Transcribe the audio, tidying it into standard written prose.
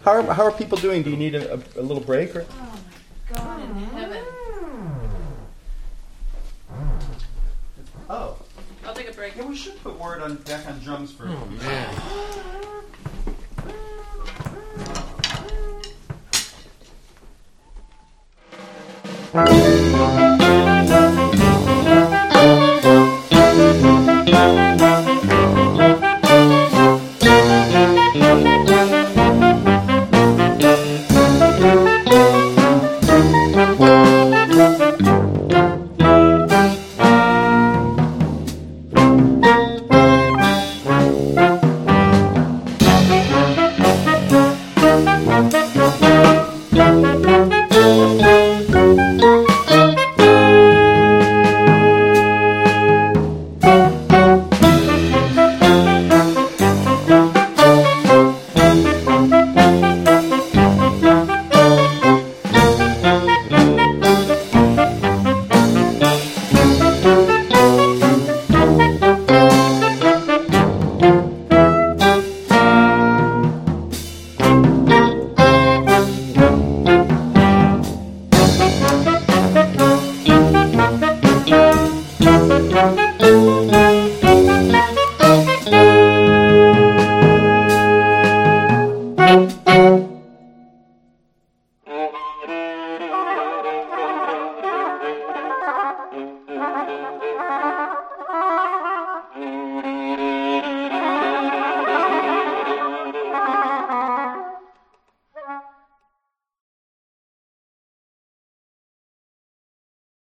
How are people doing? Do you need a little break? Or? Oh my God in heaven. Oh. I'll take a break. Yeah, we should put Word back on drums for. Oh man.